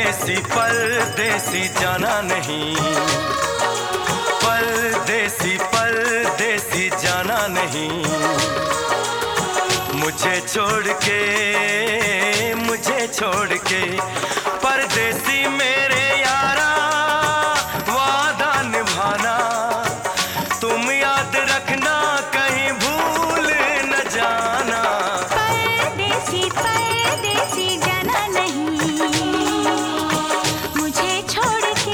परदेसी परदेसी जाना नहीं, परदेसी परदेसी जाना नहीं। मुझे छोड़ के परदेसी मेरे यारा, वादा निभाना तुम याद रखना, कहीं भूल न जाना। परदेसी परदेसी जाना नहीं, मुझे छोड़ के।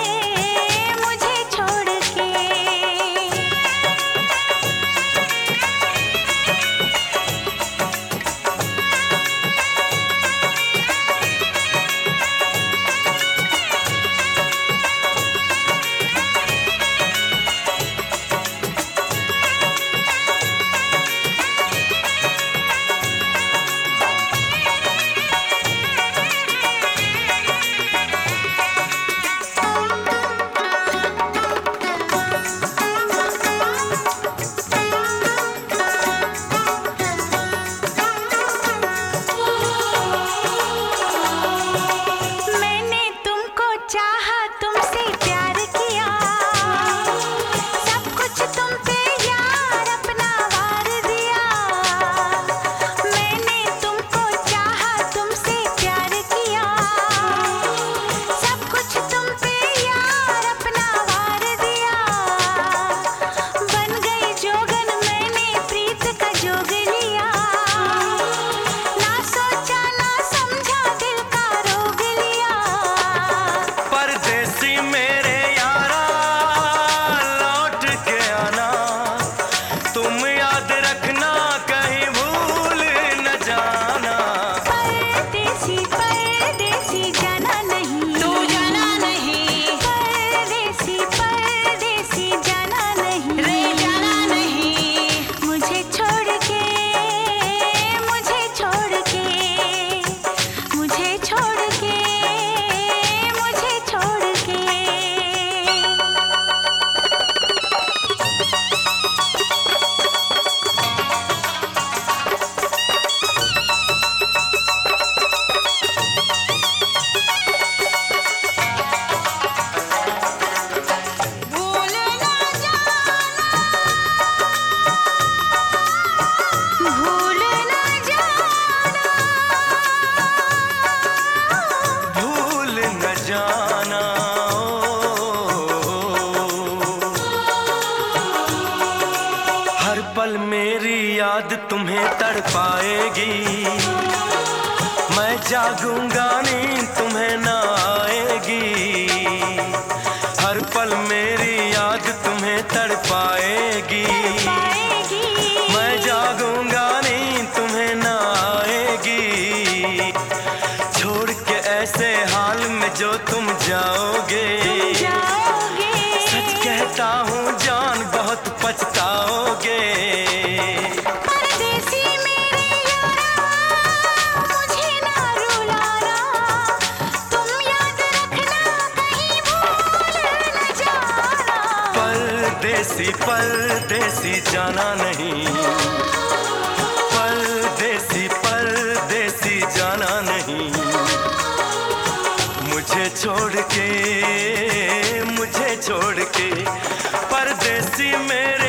हर पल मेरी याद तुम्हें तड़पाएगी, मैं जागूंगा नींद तुम्हें ना आएगी। हर पल मेरी याद तुम्हें तड़पाएगी, मैं जागूंगा नींद तुम्हें ना आएगी। छोड़ के ऐसे हाल में जो तुम जाओगे, सच कहता हूँ जान बहुत पछताओगे। परदेसी मेरे यारा, मुझे ना रुलाना, तुम याद रखना, कहीं भूल न जाना। परदेसी परदेसी जाना नहीं, परदेसी परदेसी जाना नहीं। मुझे छोड़ के परदेसी मेरे